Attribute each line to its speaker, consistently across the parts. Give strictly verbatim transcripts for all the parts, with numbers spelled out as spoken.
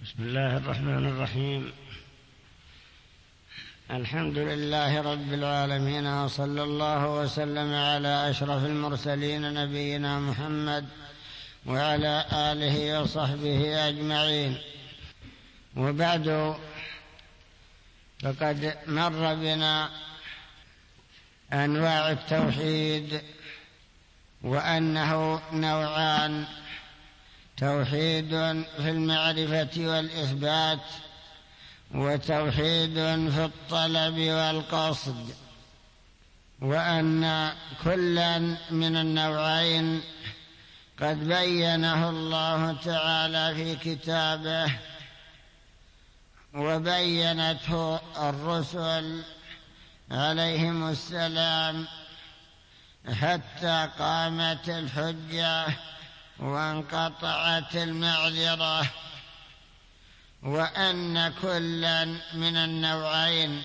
Speaker 1: بسم الله الرحمن الرحيم. الحمد لله رب العالمين، وصلى الله وسلم على أشرف المرسلين نبينا محمد وعلى آله وصحبه أجمعين. وبعد، فقد مر بنا أنواع التوحيد، وأنه نوعان: توحيد في المعرفة والإثبات، وتوحيد في الطلب والقصد، وأن كلا من النوعين قد بينه الله تعالى في كتابه، وبينته الرسل عليهم السلام، حتى قامت الحجة وانقطعت المعذرة، وأن كلا من النوعين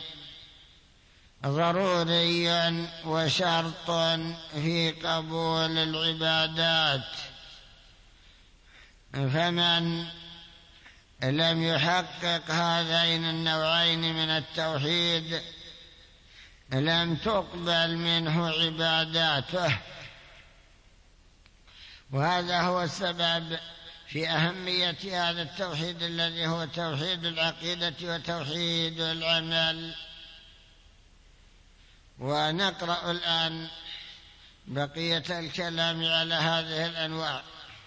Speaker 1: ضروري وشرط في قبول العبادات. فمن لم يحقق هذين النوعين من التوحيد لم تقبل منه عباداته، وهذا هو السبب في أهمية هذا التوحيد الذي هو توحيد العقيدة وتوحيد العمل. ونقرأ الآن بقية الكلام على هذه الأنواع.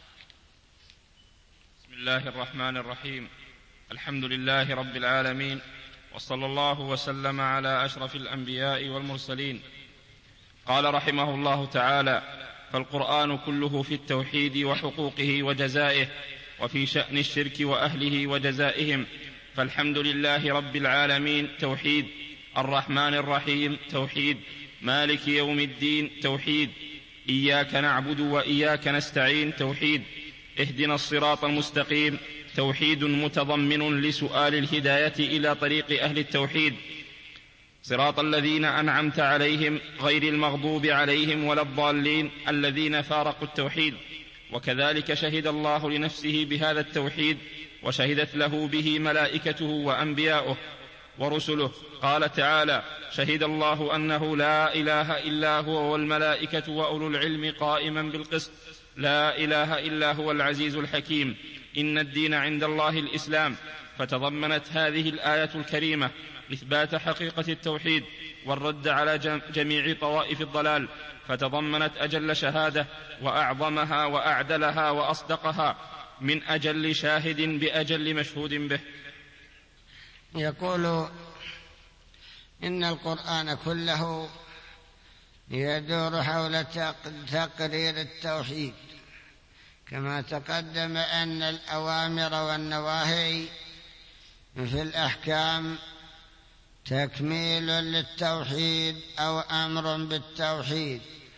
Speaker 2: بسم الله الرحمن الرحيم. الحمد لله رب العالمين، وصلى الله وسلم على أشرف الأنبياء والمرسلين. قال رحمه الله تعالى: فالقرآن كله في التوحيد وحقوقه وجزائه، وفي شأن الشرك وأهله وجزائهم. فالحمد لله رب العالمين توحيد، الرحمن الرحيم توحيد، مالك يوم الدين توحيد، إياك نعبد وإياك نستعين توحيد، اهدنا الصراط المستقيم توحيد متضمن لسؤال الهداية إلى طريق أهل التوحيد، صراط الذين أنعمت عليهم غير المغضوب عليهم ولا الضالين الذين فارقوا التوحيد. وكذلك شهد الله لنفسه بهذا التوحيد، وشهدت له به ملائكته وأنبياؤه ورسله. قال تعالى: شهد الله أنه لا إله إلا هو والملائكة وأولو العلم قائما بالقسط، لا إله إلا هو العزيز الحكيم، إن الدين عند الله الإسلام. فتضمنت هذه الآية الكريمة إثبات حقيقة التوحيد والرد على جميع طوائف الضلال، فتضمنت أجل شهادة وأعظمها وأعدلها وأصدقها من أجل شاهد بأجل مشهود به.
Speaker 1: يقول: إن القرآن كله يدور حول تقرير التوحيد، كما تقدم أن الأوامر والنواهي في الأحكام تكميل للتوحيد أو أمر بالتوحيد،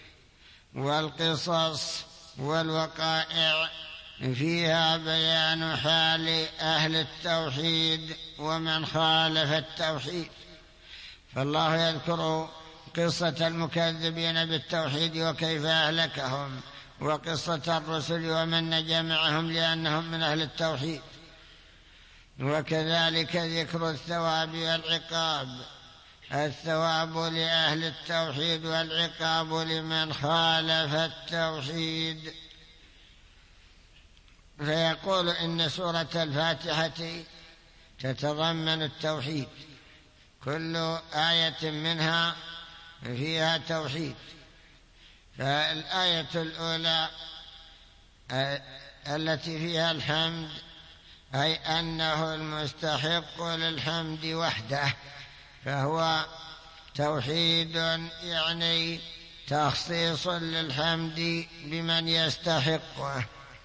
Speaker 1: والقصص والوقائع فيها بيان حال أهل التوحيد ومن خالف التوحيد. فالله يذكر قصة المكذبين بالتوحيد وكيف أهلكهم، وقصة الرسل ومن نجا معهم لأنهم من أهل التوحيد، وكذلك ذكر الثواب والعقاب، الثواب لأهل التوحيد والعقاب لمن خالف التوحيد. فيقول إن سورة الفاتحة تتضمن التوحيد، كل آية منها فيها توحيد. فالآية الأولى التي فيها الحمد، أي أنه المستحق للحمد وحده، فهو توحيد يعني تخصيص للحمد بمن يستحقه.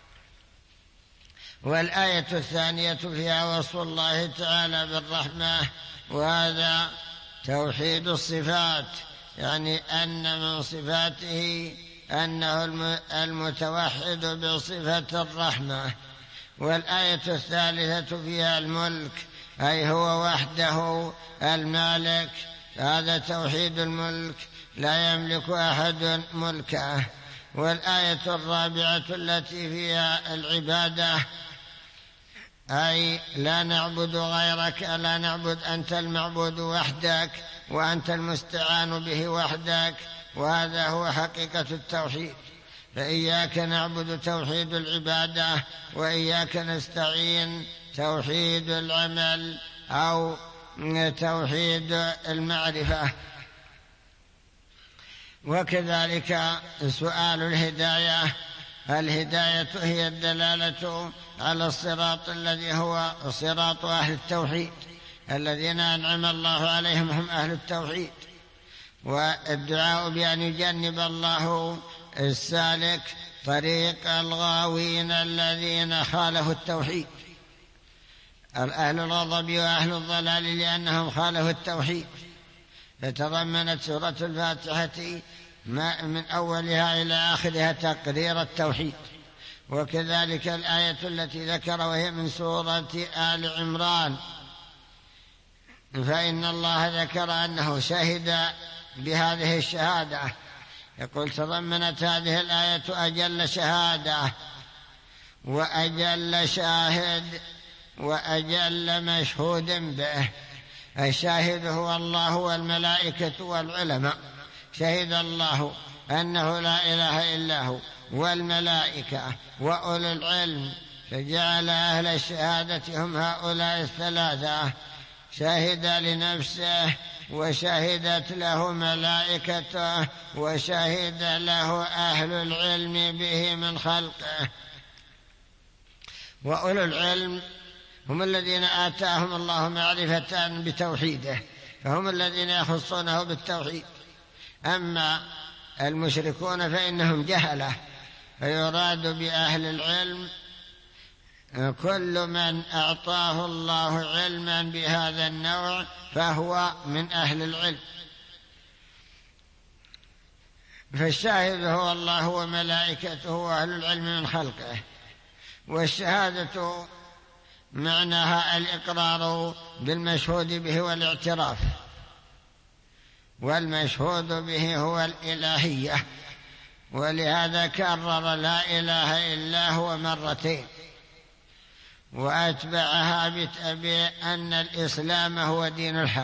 Speaker 1: والآية الثانية فيها وصف الله تعالى بالرحمة، وهذا توحيد الصفات، يعني أن من صفاته أنه المتوحد بصفة الرحمة. والآية الثالثة فيها الملك، أي هو وحده المالك، هذا توحيد الملك، لا يملك أحد ملكه. والآية الرابعة التي فيها العبادة أي لا نعبد غيرك، لا نعبد، أنت المعبود وحدك وأنت المستعان به وحدك، وهذا هو حقيقة التوحيد. فإياك نعبد توحيد العبادة، وإياك نستعين توحيد العمل أو توحيد المعرفة. وكذلك سؤال الهداية، الهداية هي الدلالة على الصراط الذي هو صراط أهل التوحيد الذين أنعم الله عليهم، هم أهل التوحيد. والدعاء بأن يجنب الله السالك طريق الغاوين الذين خالفوا التوحيد، أهل الغضب وأهل الضلال، لأنهم خالفوا التوحيد. فتضمنت سورة الفاتحة من أولها إلى آخرها تقرير التوحيد. وكذلك الآية التي ذكر وهي من سورة آل عمران، فإن الله ذكر أنه شهد بهذه الشهادة، يقول تضمنت هذه الآية أجل شهادة وأجل شاهد وأجل مشهود به. الشاهد هو الله والملائكة والعلماء، شهد الله أنه لا إله إلا هو، والملائكة وأولو العلم، فجعل أهل الشهادة هم هؤلاء الثلاثة. شهد لنفسه وشهدت له ملائكته وشهد له أهل العلم به من خلقه. وأولو العلم هم الذين آتاهم الله معرفة بتوحيده، فهم الذين يخصونه بالتوحيد. أما المشركون فإنهم جهلة، فيراد بأهل العلم كل من أعطاه الله علما بهذا النوع فهو من أهل العلم. فالشاهد هو الله وملائكته وأهل العلم من خلقه. والشهادة معناها الإقرار بالمشهود به والاعتراف، والمشهود به هو الإلهية، ولهذا كرر لا إله إلا هو مرتين، وأتبعها بأن الإسلام هو دين الحق.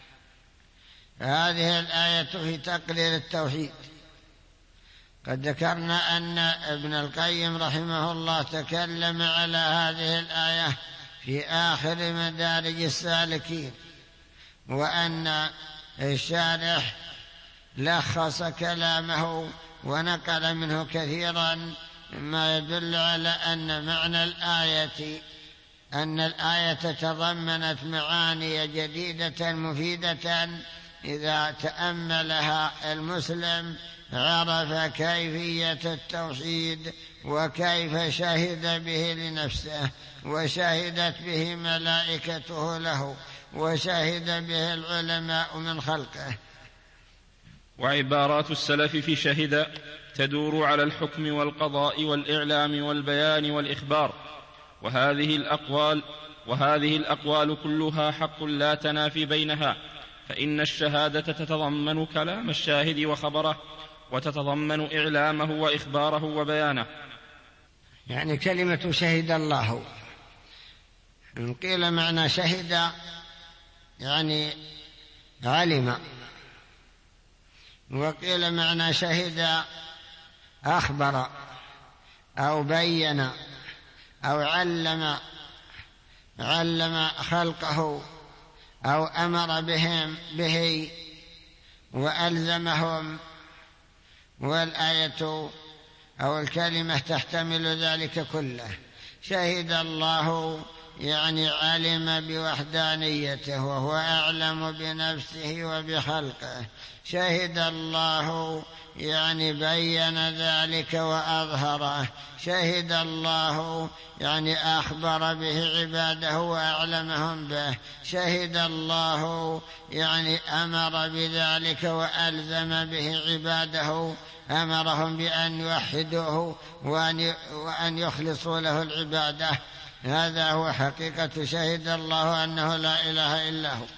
Speaker 1: هذه الآية في تقرير التوحيد. قد ذكرنا أن ابن القيم رحمه الله تكلم على هذه الآية في آخر مدارج السالكين، وأن الشارح لخص كلامه ونقل منه كثيرا، مما يدل على أن معنى الآية أن الآية تضمنت معاني جديدة مفيدة إذا تأملها المسلم عرف كيفية التوحيد وكيف شهد به لنفسه، وشهدت به ملائكته له، وشهد به العلماء من خلقه.
Speaker 2: وعبارات السلف في شهد تدور على الحكم والقضاء والإعلام والبيان والإخبار، وهذه الأقوال وهذه الأقوال كلها حق لا تنافي بينها، فإن الشهادة تتضمن كلام الشاهد وخبره، وتتضمن إعلامه وإخباره وبيانه.
Speaker 1: يعني كلمة شهد الله، إن قيل معنى شهد يعني علم، وقيل معنى شهد أخبر أو بين أو علم علم خلقه أو أمر بهم به وألزمهم. والآية أو الكلمة تحتمل ذلك كله. شهد الله يعني علم بوحدانيته وهو أعلم بنفسه وبخلقه. شهد الله يعني بين ذلك وأظهره. شهد الله يعني أخبر به عباده وأعلمهم به. شهد الله يعني أمر بذلك وألزم به عباده، أمرهم بأن يوحدوه وأن يخلصوا له العبادة. هذا هو حقيقة شهد الله أنه لا إله إلا هو.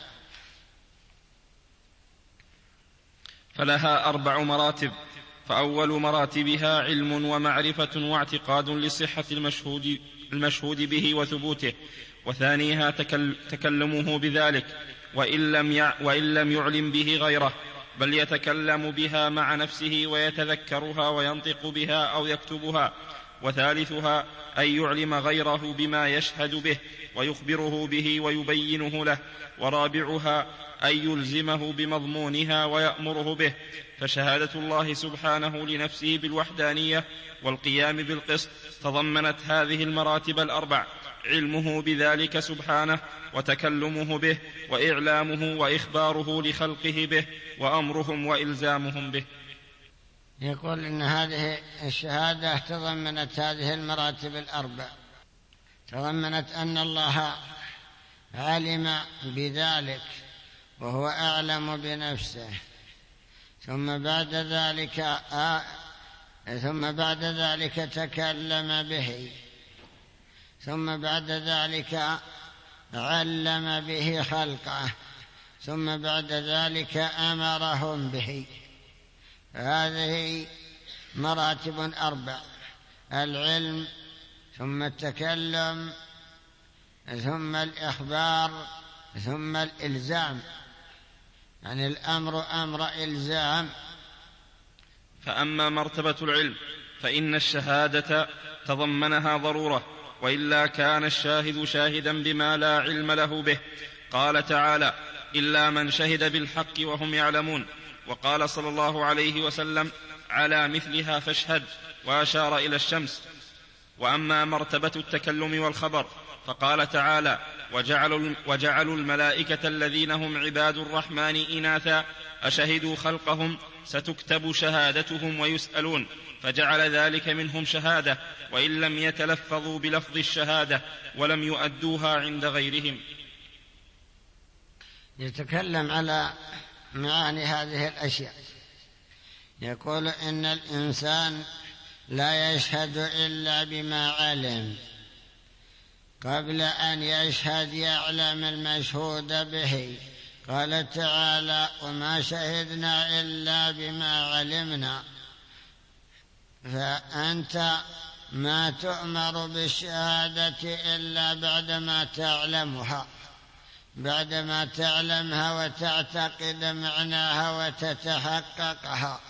Speaker 2: فلها أربع مراتب، فأول مراتبها علم ومعرفة واعتقاد لصحة المشهود المشهود به وثبوته، وثانيها تكلمه بذلك وإن لم, يع وإن لم يعلم به غيره، بل يتكلم بها مع نفسه ويتذكرها وينطق بها أو يكتبها. وثالثها أن يعلم غيره بما يشهد به ويخبره به ويبينه له. ورابعها أن يلزمه بمضمونها ويأمره به. فشهادة الله سبحانه لنفسه بالوحدانية والقيام بالقسط تضمنت هذه المراتب الأربع: علمه بذلك سبحانه، وتكلمه به، وإعلامه وإخباره لخلقه به، وأمرهم وإلزامهم به.
Speaker 1: يقول إن هذه الشهادة تضمنت هذه المراتب الأربع، تضمنت أن الله علم بذلك وهو أعلم بنفسه، ثم بعد ذلك آه ثم بعد ذلك تكلم به، ثم بعد ذلك علم به خلقه، ثم بعد ذلك أمرهم به. هذه مراتب أربع: العلم، ثم التكلم، ثم الإخبار، ثم الإلزام. يعني الأمر أمر إلزام.
Speaker 2: فأما مرتبة العلم فإن الشهادة تضمنها ضرورة، وإلا كان الشاهد شاهدا بما لا علم له به. قال تعالى: إلا من شهد بالحق وهم يعلمون. وقال صلى الله عليه وسلم: على مثلها فاشهد، وأشار إلى الشمس. وأما مرتبة التكلم والخبر فقال تعالى: وجعلوا, وجعلوا الملائكة الذين هم عباد الرحمن إناثا أشهدوا خلقهم ستكتب شهادتهم ويسألون، فجعل ذلك منهم شهادة، وإن لم يتلفظوا بلفظ الشهادة ولم يؤدوها عند غيرهم.
Speaker 1: يتكلم على معاني هذه الأشياء. يقول إن الإنسان لا يشهد إلا بما علم، قبل أن يشهد يعلم المشهود به. قال تعالى: وما شهدنا إلا بما علمنا. فأنت ما تؤمر بالشهادة إلا بعدما تعلمها، بعدما تعلمها وتعتقد معناها وتتحققها.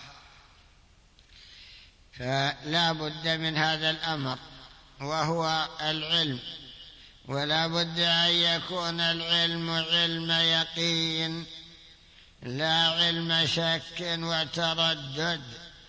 Speaker 1: فلا بد من هذا الأمر وهو العلم، ولا بد أن يكون العلم علم يقين، لا علم شك وتردد.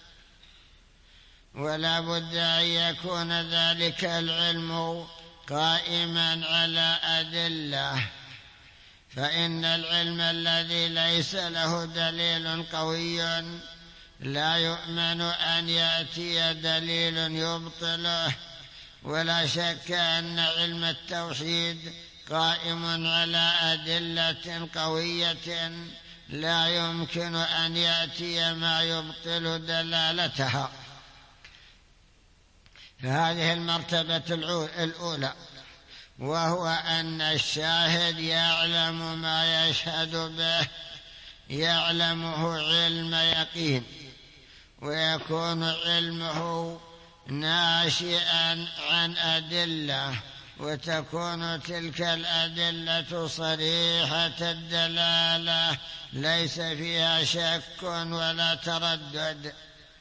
Speaker 1: ولا بد أن يكون ذلك العلم قائما على أدلة، فإن العلم الذي ليس له دليل قوي لا يؤمن أن يأتي دليل يبطله. ولا شك أن علم التوحيد قائم على أدلة قوية لا يمكن أن يأتي ما يبطل دلالتها. فهذه المرتبة الأولى، وهو أن الشاهد يعلم ما يشهد به، يعلمه علم يقين، ويكون علمه ناشئا عن أدلة، وتكون تلك الأدلة صريحة الدلالة ليس فيها شك ولا تردد.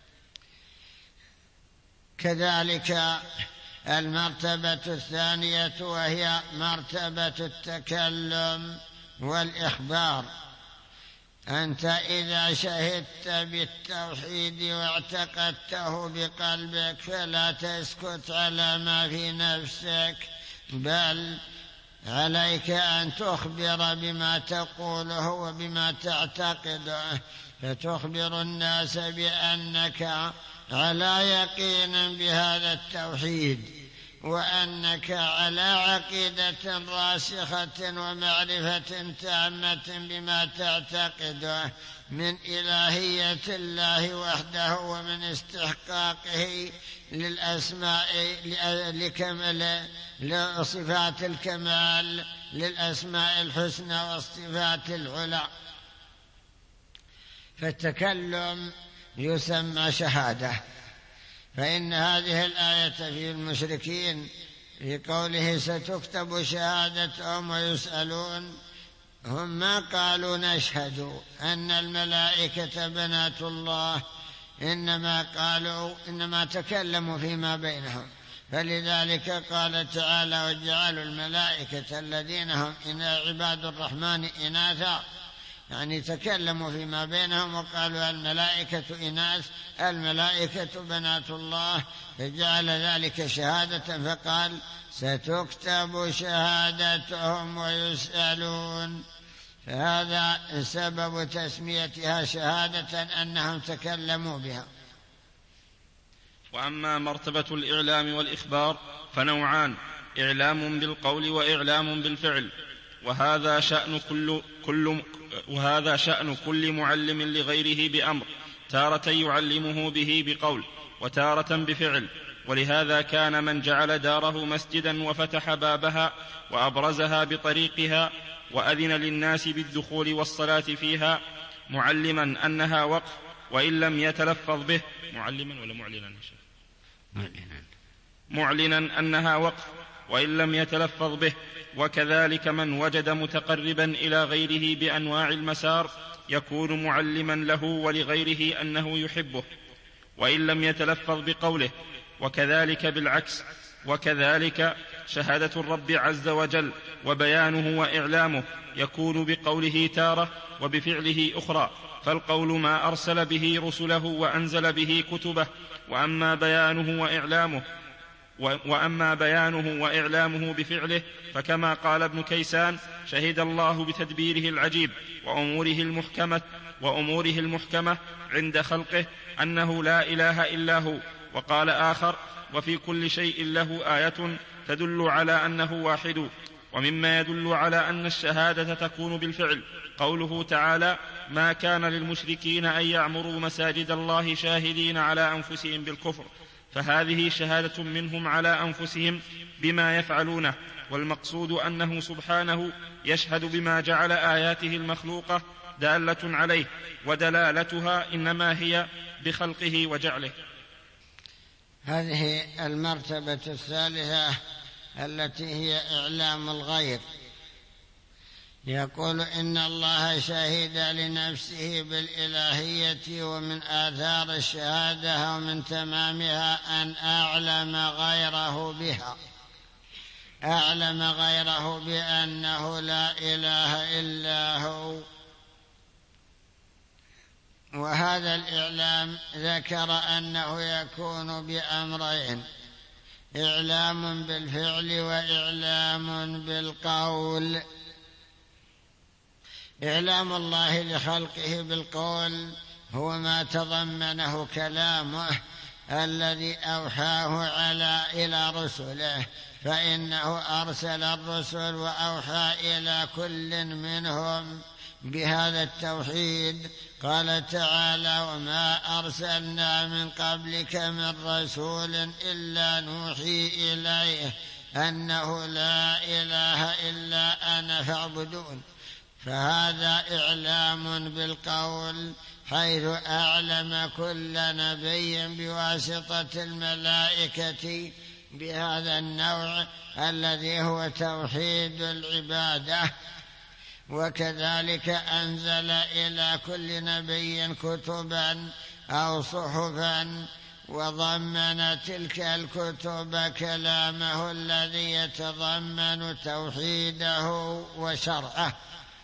Speaker 1: كذلك المرتبة الثانية وهي مرتبة التكلم والإخبار. أنت إذا شهدت بالتوحيد واعتقدته بقلبك فلا تسكت على ما في نفسك، بل عليك أن تخبر بما تقوله وبما تعتقده، فتخبر الناس بأنك على يقين بهذا التوحيد، وأنك على عقيدة راسخة ومعرفة تامة بما تعتقده من إلهية الله وحده، ومن استحقاقه للأسماء لكمل لصفات الكمال، للأسماء الحسنى والصفات العلى. فالتكلم يسمى شهادة. فإن هذه الآية في المشركين في قوله ستكتب شهادتهم ويسألون، هم ما قالوا نشهد أن الملائكة بنات الله، إنما قالوا إنما تكلموا فيما بينهم، فلذلك قال تعالى وجعلوا الملائكة الذين هم عباد الرحمن إناثا، يعني تكلموا فيما بينهم وقالوا الملائكة إناث، الملائكة بنات الله، فجعل ذلك شهادة فقال ستكتب شهادتهم ويسألون، فهذا سبب تسميتها شهادة أنهم تكلموا بها.
Speaker 2: وأما مرتبة الإعلام والإخبار فنوعان: إعلام بالقول وإعلام بالفعل، وهذا شأن كل, كل وهذا شأن كل معلم لغيره بأمر، تارة يعلمه به بقول وتارة بفعل. ولهذا كان من جعل داره مسجدا وفتح بابها وأبرزها بطريقها وأذن للناس بالدخول والصلاة فيها معلما أنها وقف وإن لم يتلفظ به، معلما ولا معلنا؟
Speaker 1: معلنا
Speaker 2: معلنا أنها وقف وإن لم يتلفظ به. وكذلك من وجد متقربا إلى غيره بأنواع المسار يكون معلما له ولغيره أنه يحبه وإن لم يتلفظ بقوله، وكذلك بالعكس. وكذلك شهادة الرب عز وجل وبيانه وإعلامه يكون بقوله تارة وبفعله أخرى، فالقول ما أرسل به رسله وأنزل به كتبه، وأما بيانه وإعلامه وأما بيانه وإعلامه بفعله فكما قال ابن كيسان: شهد الله بتدبيره العجيب وأموره المحكمة, وأموره المحكمة عند خلقه أنه لا إله إلا هو. وقال آخر: وفي كل شيء له آية تدل على أنه واحد. ومما يدل على أن الشهادة تكون بالفعل قوله تعالى: ما كان للمشركين أن يعمروا مساجد الله شاهدين على أنفسهم بالكفر، فهذه شهادة منهم على أنفسهم بما يفعلونه، والمقصود أنه سبحانه يشهد بما جعل آياته المخلوقة دالة عليه، ودلالتها إنما هي بخلقه وجعله.
Speaker 1: هذه المرتبة الثالثة التي هي إعلام الغير. يقول إن الله شهد لنفسه بالإلهية، ومن آثار الشهادة ومن تمامها أن أعلم غيره بها، أعلم غيره بأنه لا إله إلا هو. وهذا الإعلام ذكر أنه يكون بأمرين: إعلام بالفعل وإعلام بالقول. إعلام الله لخلقه بالقول هو ما تضمنه كلامه الذي أوحاه على إلى رسله، فإنه أرسل الرسل وأوحى إلى كل منهم بهذا التوحيد. قال تعالى: وما أرسلنا من قبلك من رسول إلا نوحي إليه أنه لا إله إلا أنا فاعبدون. فهذا إعلام بالقول، حيث أعلم كل نبي بواسطة الملائكة بهذا النوع الذي هو توحيد العبادة. وكذلك أنزل إلى كل نبي كتبا أو صحفا، وضمن تلك الكتب كلامه الذي يتضمن توحيده وشرعه،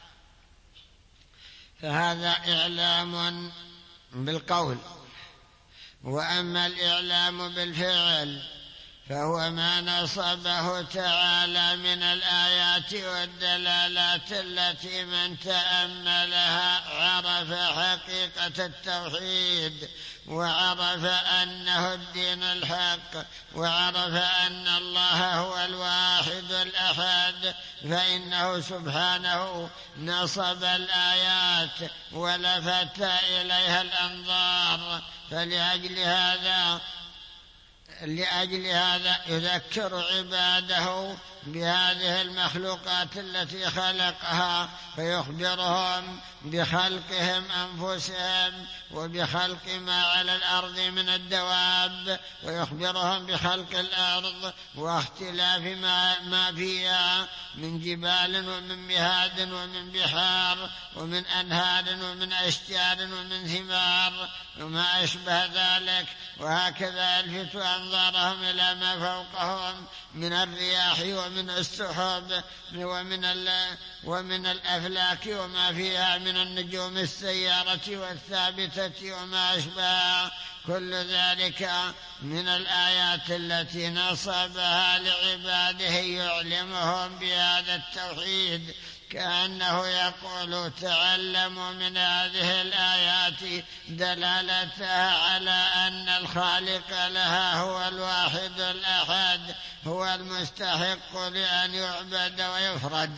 Speaker 1: فهذا إعلام بالقول. وأما الإعلام بالفعل فهو ما نصبه تعالى من الآيات والدلالات التي من تأملها عرف حقيقة التوحيد، وعرف أنه الدين الحق، وعرف أن الله هو الواحد الأحد، فإنه سبحانه نصب الآيات ولفت إليها الأنظار. فلأجل هذا لأجل هذا يذكر عباده بهذه المخلوقات التي خلقها، فيخبرهم بخلقهم أنفسهم وبخلق ما على الأرض من الدواب، ويخبرهم بخلق الأرض واختلاف ما, ما فيها من جبال ومن مهاد ومن بحار ومن أنهار ومن أشجار ومن ثمار وما أشبه ذلك. وهكذا يلفت أنظارهم إلى ما فوقهم من الرياح ومن السحب ومن, ومن الأفلاك وما فيها من النجوم السيارة والثابتة وما أشبه. كل ذلك من الآيات التي نصبها لعباده يعلمهم بهذا التوحيد، كأنه يقول تعلموا من هذه الآيات دلالتها على أن الخالق لها هو الواحد الأحد، هو المستحق لأن يعبد ويفرد.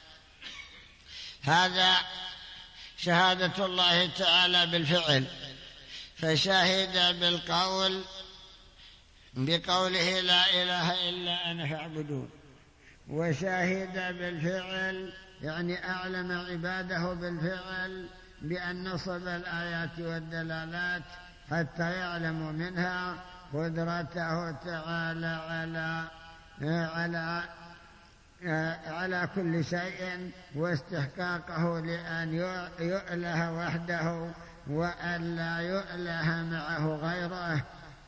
Speaker 1: هذا شهادة الله تعالى بالفعل، فشهد بالقول بقوله لا إله إلا أنا فاعبدون، وشهد بالفعل يعني أعلم عباده بالفعل بأن نصب الآيات والدلالات حتى يعلموا منها قدرته تعالى على على على كل شيء واستحقاقه لأن يؤله وحده وأن لا يؤله معه غيره.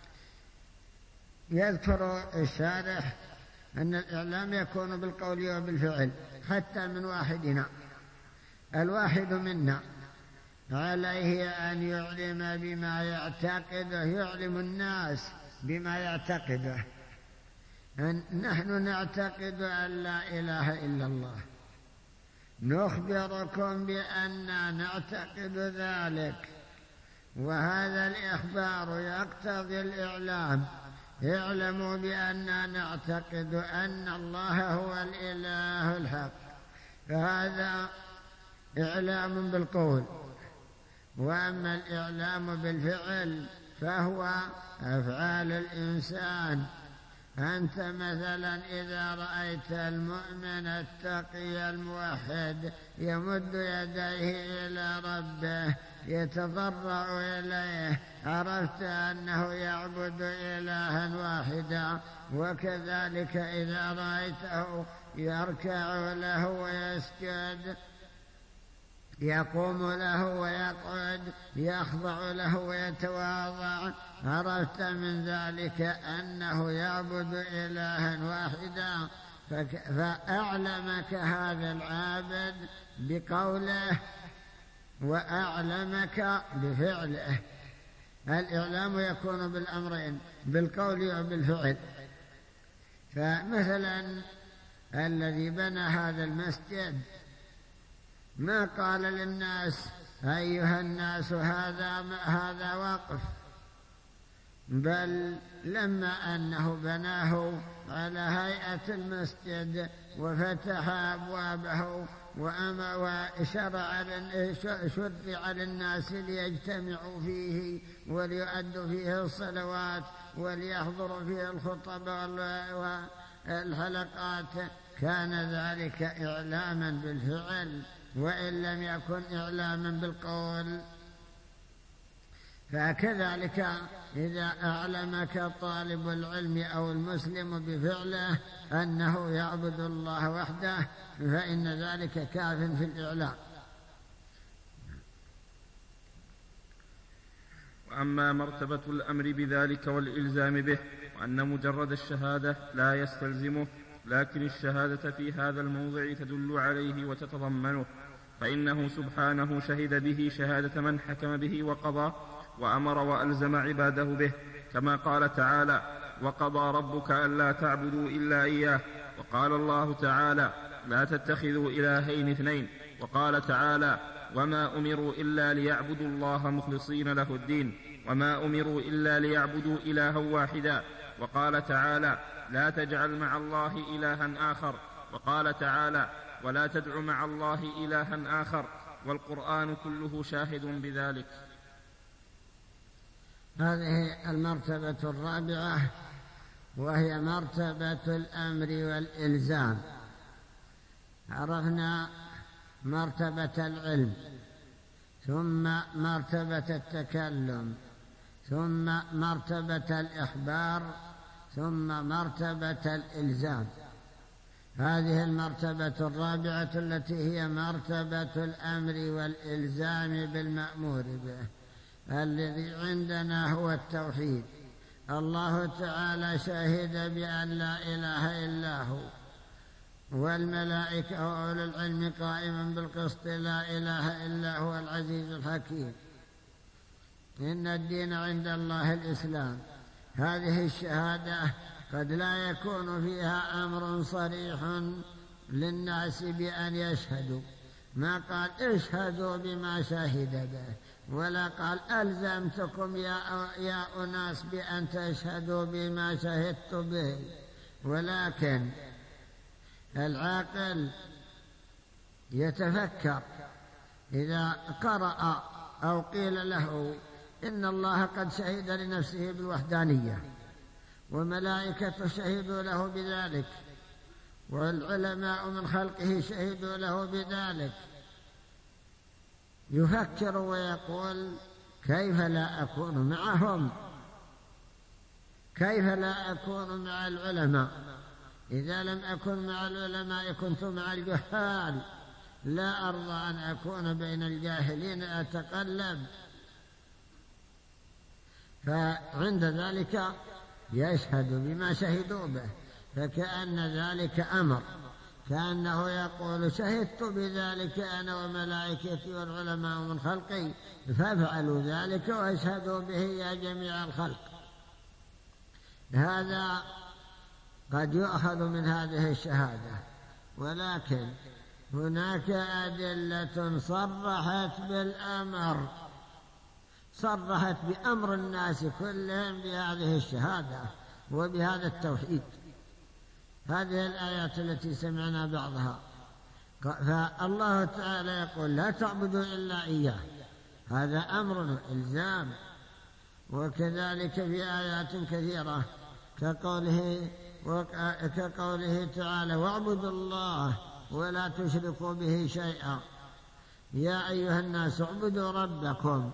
Speaker 1: يذكر الشارح أن الإعلام يكون بالقول وبالفعل حتى من واحدنا. الواحد منا عليه أن يعلم بما يعتقده، يعلم الناس بما يعتقده. نحن نعتقد أن لا إله إلا الله، نخبركم بأننا نعتقد ذلك، وهذا الإخبار يقتضي الإعلام. اعلموا بأننا نعتقد أن الله هو الإله الحق، فهذا إعلام بالقول. وأما الإعلام بالفعل فهو أفعال الإنسان. أنت مثلا إذا رأيت المؤمن التقي الموحد يمد يديه إلى ربه يتضرع إليه، عرفت أنه يعبد إلها واحدا. وكذلك إذا رأيته يركع له ويسجد، يقوم له ويقعد، يخضع له ويتواضع، عرفت من ذلك أنه يعبد إلها واحدا. فأعلمك هذا العابد بقوله وأعلمك بفعله. الإعلام يكون بالأمرين، بالقول وبالفعل. فمثلا الذي بنى هذا المسجد ما قال للناس أيها الناس هذا هذا وقف، بل لما أنه بناه على هيئة المسجد وفتح أبوابه وشرع شرع للناس ليجتمعوا فيه وليؤدوا فيه الصلوات وليحضروا فيه الخطب والحلقات، كان ذلك إعلاما بالفعل وإن لم يكن إعلاما بالقول. فكذلك إذا أعلمك طالب العلم أو المسلم بفعله أنه يعبد الله وحده فإن ذلك كاف في الإعلام.
Speaker 2: وأما مرتبة الأمر بذلك والإلزام به وأن مجرد الشهادة لا يستلزمه، لكن الشهادة في هذا الموضع تدل عليه وتتضمنه، فإنه سبحانه شهد به شهادة من حكم به وقضى وأمر وألزم عباده به، كما قال تعالى وقضى ربك ألا تعبدوا إلا إياه. وقال الله تعالى لا تتخذوا إلهين اثنين. وقال تعالى وما أمروا إلا ليعبدوا الله مخلصين له الدين وما أمروا إلا ليعبدوا إلها واحدا. وقال تعالى لا تجعل مع الله إلها آخر. وقال تعالى ولا تدع مع الله إلها آخر. والقرآن كله شاهد بذلك.
Speaker 1: هذه المرتبة الرابعة وهي مرتبة الأمر والإلزام. عرفنا مرتبة العلم، ثم مرتبة التكلم، ثم مرتبة الإخبار، ثم مرتبة الإلزام. هذه المرتبة الرابعة التي هي مرتبة الأمر والإلزام بالمأمور به، الذي عندنا هو التوحيد. الله تعالى شهد بأن لا إله إلا هو، والملائكة وأولو العلم قائما بالقسط لا إله إلا هو العزيز الحكيم. إن الدين عند الله الإسلام. هذه الشهادة قد لا يكون فيها أمر صريح للناس بأن يشهدوا، ما قال اشهدوا بما شهد به، ولا قال ألزمتكم يا, يا أناس بأن تشهدوا بما شهدت به. ولكن العاقل يتفكر إذا قرأ أو قيل له إن الله قد شهد لنفسه بالوحدانية، وملائكة شهدوا له بذلك، والعلماء من خلقه شهدوا له بذلك، يفكر ويقول كيف لا أكون معهم؟ كيف لا أكون مع العلماء؟ إذا لم أكن مع العلماء كنت مع الجهال، لا أرضى أن أكون بين الجاهلين أتقلب. فعند ذلك يشهد بما شهدوا به، فكأن ذلك أمر، كأنه يقول شهدت بذلك أنا وملائكتي والعلماء من خلقي، فافعلوا ذلك واشهدوا به يا جميع الخلق. هذا قد يؤخذ من هذه الشهادة، ولكن هناك أدلة صرحت بالأمر، صرحت بأمر الناس كلهم بهذه الشهادة وبهذا التوحيد. هذه الآيات التي سمعنا بعضها، فالله تعالى يقول لا تعبدوا إلا إياه، هذا أمر إلزام. وكذلك في آيات كثيرة كقوله, كقوله تعالى واعبدوا الله ولا تشركوا به شيئا، يا أيها الناس اعبدوا ربكم.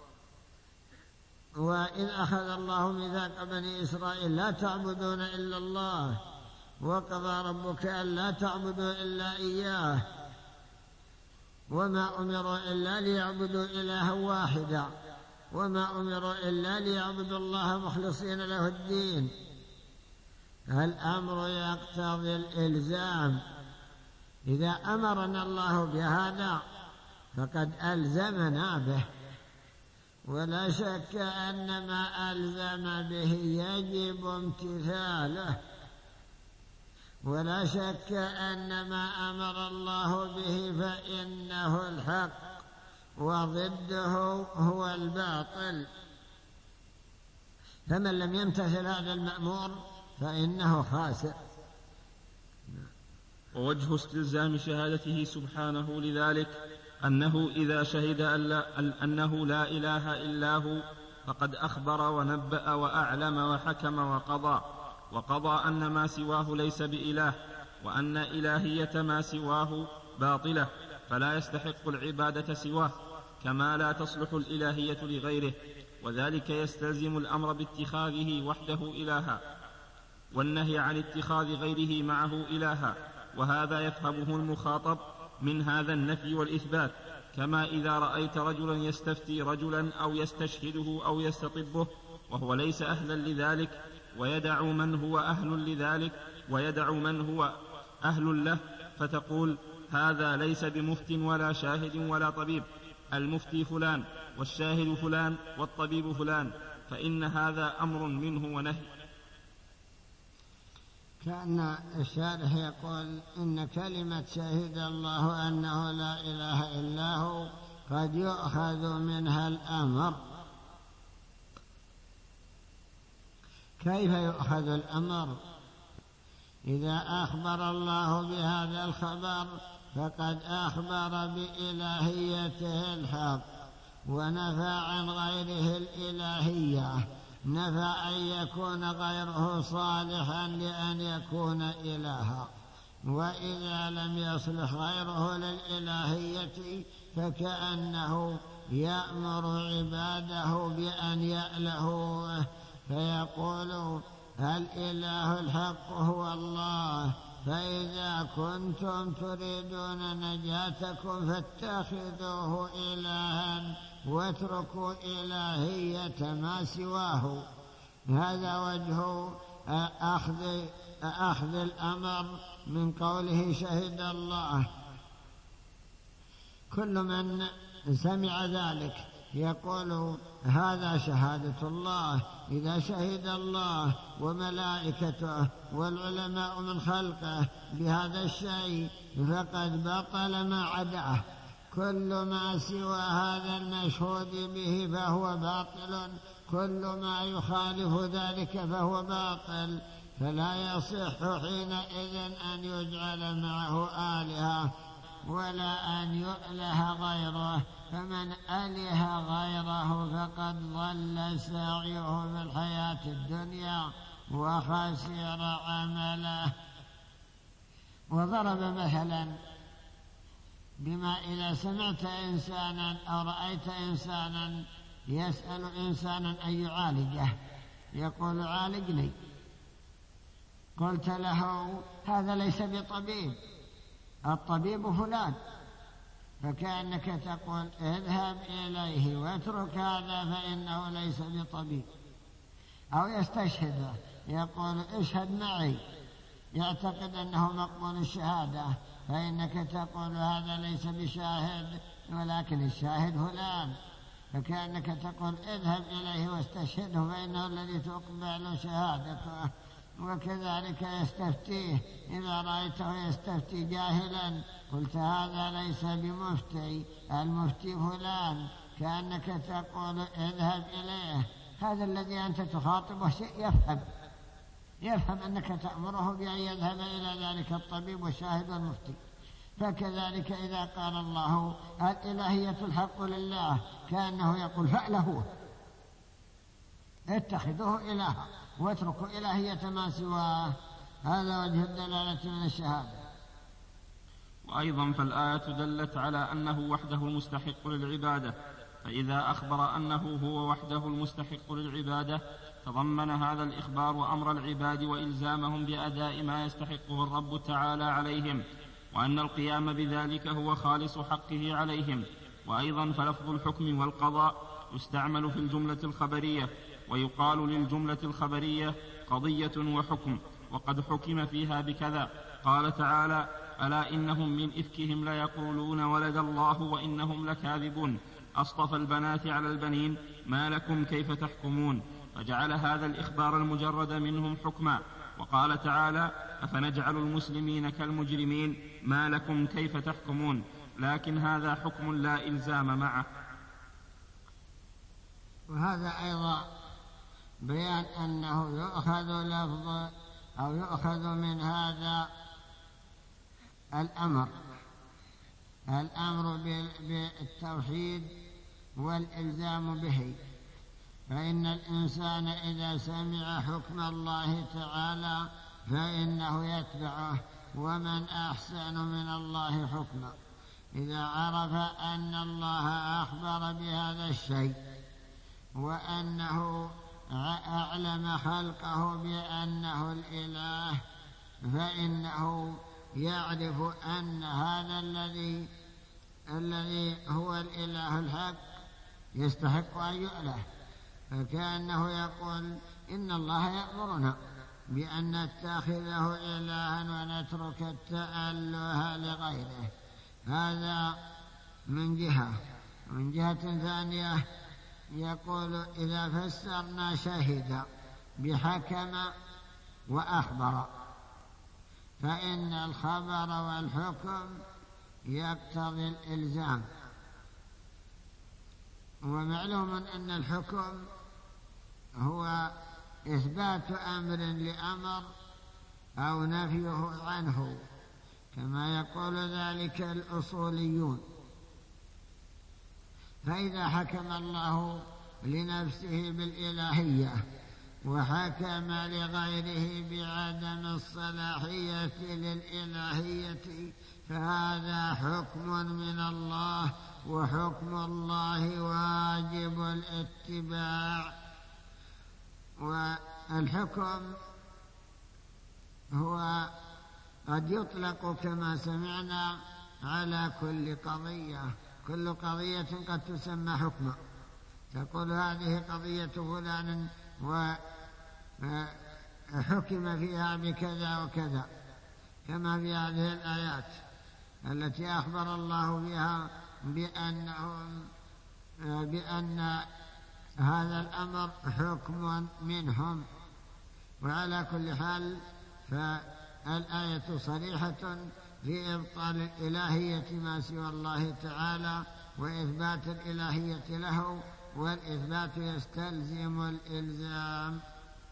Speaker 1: وإذ أخذ الله ميثاق بني إسرائيل لا تعبدون إلا الله وقضى ربك ألا تعبدوا إلا إياه وما أمروا إلا ليعبدوا إلها واحدا وما أمروا إلا ليعبدوا الله مخلصين له الدين. الأمر يقتضي الإلزام، إذا أمرنا الله بهذا فقد ألزمنا به، ولا شك أن ما ألزم به يجب امتثاله، ولا شك أن ما أمر الله به فإنه الحق وضده هو الباطل. فمن لم يمتثل هذا المأمور فإنه خاسر.
Speaker 2: ووجه استلزام شهادته سبحانه لذلك أنه إذا شهد أنه لا إله إلا هو فقد أخبر ونبأ وأعلم وحكم وقضى، وقضى أن ما سواه ليس بإله، وأن إلهية ما سواه باطلة، فلا يستحق العبادة سواه، كما لا تصلح الإلهية لغيره، وذلك يستلزم الأمر باتخاذه وحده إلها، والنهي عن اتخاذ غيره معه إلها. وهذا يفهمه المخاطب من هذا النفي والإثبات، كما إذا رأيت رجلا يستفتي رجلا أو يستشهده أو يستطبه وهو ليس أهلا لذلك، ويدع من هو أهل لذلك ويدع من هو أهل له، فتقول هذا ليس بمفت ولا شاهد ولا طبيب، المفتي فلان والشاهد فلان والطبيب فلان، فإن هذا أمر منه ونهي.
Speaker 1: كأن الشارح يقول إن كلمة شهد الله أنه لا إله إلا هو قد يؤخذ منها الأمر. كيف يؤخذ الأمر؟ إذا أخبر الله بهذا الخبر فقد أخبر بإلهيته الحق ونفى عن غيره الإلهية، نفى أن يكون غيره صالحا لأن يكون إلها، وإذا لم يصلح غيره للإلهية فكأنه يأمر عباده بأن يألهوه، فيقول الإله الحق هو الله، فإذا كنتم تريدون نجاتكم فاتخذوه إلها واتركوا إلهية ما سواه. هذا وجه أخذ, أخذ الأمر من قوله شهد الله. كل من سمع ذلك يقول هذا شهادة الله، إذا شهد الله وملائكته والعلماء من خلقه بهذا الشيء فقد بطل ما عداه، كل ما سوى هذا المشهود به فهو باطل، كل ما يخالف ذلك فهو باطل، فلا يصح حينئذ أن يجعل معه آلهة ولا أن يؤله غيره، فمن أله غيره فقد ضل سعيه في الحياة الدنيا وخسر عمله. وضرب مثلا بما إذا سمعت إنسانا أو رأيت إنسانا يسأل إنسانا أن يعالجه، يقول عالجني، قلت له هذا ليس بطبيب، الطبيب فلان، فكأنك تقول اذهب إليه واترك هذا فإنه ليس بطبيب. أو يستشهد يقول اشهد معي، يعتقد أنه مقبول الشهادة، فإنك تقول هذا ليس بشاهد ولكن الشاهد فلان، فكأنك تقول اذهب إليه واستشهده فإنه الذي تقبل شهادته. وكذلك يستفتيه، إذا رأيته يستفتي جاهلا قلت هذا ليس بمفتي، المفتي فلان، كأنك تقول اذهب إليه. هذا الذي أنت تخاطبه شيء يفهم يفهم أنك تأمره بأن يذهب إلى ذلك الطبيب والشاهد والمفتي. فكذلك إذا قال الله الإلهية الحق لله كأنه يقول فألهوه، اتخذوه إلها واتركوا إلهية ما سواه. هذا وجه الدلالة من الشهادة.
Speaker 2: وأيضا فالآية دلت على أنه وحده المستحق للعبادة، فإذا أخبر أنه هو وحده المستحق للعبادة تضمن هذا الإخبار أمر العباد وإلزامهم بأداء ما يستحقه الرب تعالى عليهم، وأن القيام بذلك هو خالص حقه عليهم. وأيضا فلفظ الحكم والقضاء يستعمل في الجملة الخبرية، ويقال للجملة الخبرية قضية وحكم، وقد حكم فيها بكذا. قال تعالى ألا إنهم من إفكهم ليقولون ولد الله وإنهم لكاذبون، أصطفى البنات على البنين ما لكم كيف تحكمون، فجعل هذا الإخبار المجرد منهم حكما. وقال تعالى أفنجعل المسلمين كالمجرمين ما لكم كيف تحكمون، لكن هذا حكم لا إلزام معه.
Speaker 1: وهذا أيضا بيان أنه يؤخذ لفظ أو يؤخذ من هذا الأمر الأمر بالتوحيد والإلزام به، فإن الإنسان إذا سمع حكم الله تعالى فإنه يتبعه، ومن أحسن من الله حكما. إذا عرف أن الله أخبر بهذا الشيء وأنه أعلم خلقه بأنه الإله، فإنه يعرف أن هذا الذي الذي هو الإله الحق يستحق أن يؤله، فكأنه يقول إن الله يأمرنا بأن نتخذه إلها ونترك التأله لغيره. هذا من جهة. من جهة ثانية يقول إذا فسرنا شهد بحكم وأخبر، فإن الخبر والحكم يقتضي الإلزام، ومعلوم أن الحكم هو إثبات أمر لأمر أو نفيه عنه، كما يقول ذلك الأصوليون. فإذا حكم الله لنفسه بالإلهية وحكم لغيره بعدم الصلاحية للإلهية فهذا حكم من الله، وحكم الله واجب الاتباع. والحكم هو قد يطلق كما سمعنا على كل قضية، كل قضية قد تسمى حكما، تقول هذه قضية فلان وحكم فيها بكذا وكذا، كما في هذه الآيات التي أخبر الله فيها بأنهم بأن هذا الأمر حكم منهم. وعلى كل حال فالآية صريحة في إبطال الإلهية ما سوى الله تعالى وإثبات الإلهية له، والإثبات يستلزم الإلزام.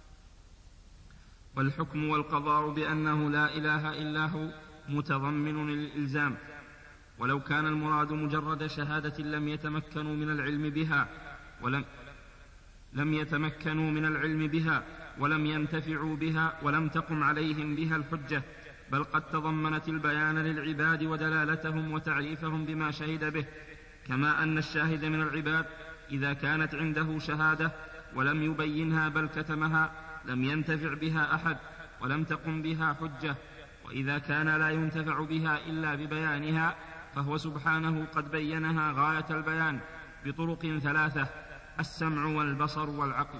Speaker 2: والحكم والقضاء بأنه لا إله إلا هو متضمن للإلزام، ولو كان المراد مجرد شهادة لم يتمكنوا من العلم بها ولم لم يتمكنوا من العلم بها ولم ينتفعوا بها ولم تقم عليهم بها الحجة، بل قد تضمنت البيان للعباد ودلالتهم وتعريفهم بما شهد به، كما أن الشاهد من العباد إذا كانت عنده شهادة ولم يبينها بل كتمها لم ينتفع بها أحد ولم تقم بها حجة، وإذا كان لا ينتفع بها إلا ببيانها فهو سبحانه قد بينها غاية البيان بطرق ثلاثة: السمع والبصر والعقل.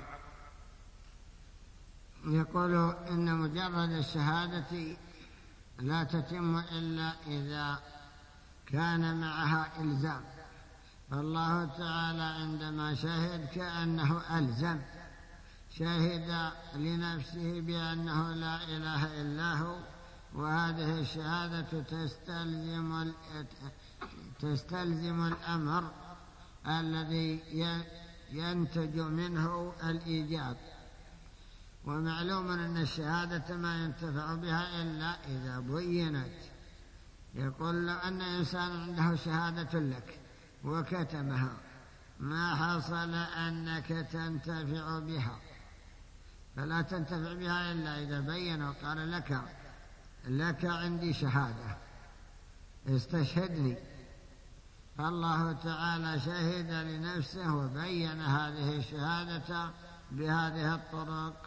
Speaker 1: يقول إن مجرد الشهادة لا تتم إلا إذا كان معها إلزام، فالله تعالى عندما شهد كأنه ألزم، شهد لنفسه بأنه لا إله إلا هو، وهذه الشهادة تستلزم تستلزم الأمر الذي ينتج منه الإيجاب. ومعلوم أن الشهادة ما ينتفع بها إلا إذا بينت. يقول لو أن إنسان عنده شهادة لك وكتمها ما حصل أنك تنتفع بها، فلا تنتفع بها إلا إذا بين وقال لك لك عندي شهادة استشهدني. فالله تعالى شهد لنفسه وبين هذه الشهادة بهذه الطرق.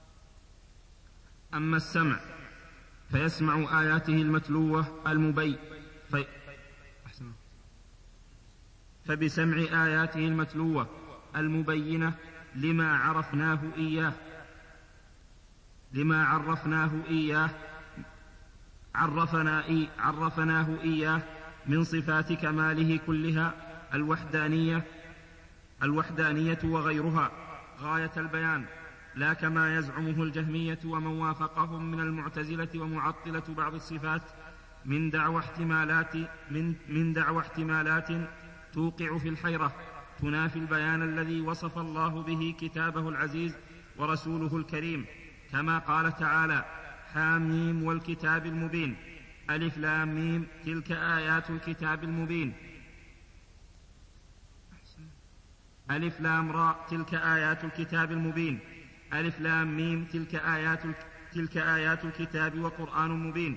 Speaker 2: أما السمع فيسمع آياته المتلوة المبين في فبسمع آياته المتلوة المبينة لما عرفناه إياه لما عرفناه إياه عرفنا إي عرفناه إياه من صفات كماله كلها الوحدانية الوحدانية وغيرها غاية البيان، لا كما يزعمه الجهمية ومن وافقهم من المعتزلة ومعطلة بعض الصفات من دعوى احتمالات من, من دعوى احتمالات توقع في الحيرة تنافي البيان الذي وصف الله به كتابه العزيز ورسوله الكريم، كما قال تعالى: حاميم والكتاب المبين، ألف لام ميم تلك آيات الكتاب المبين، ألف لام راء تلك آيات الكتاب المبين، ألف لام ميم تلك آيات تلك آيات الكتاب وقرآن مبين،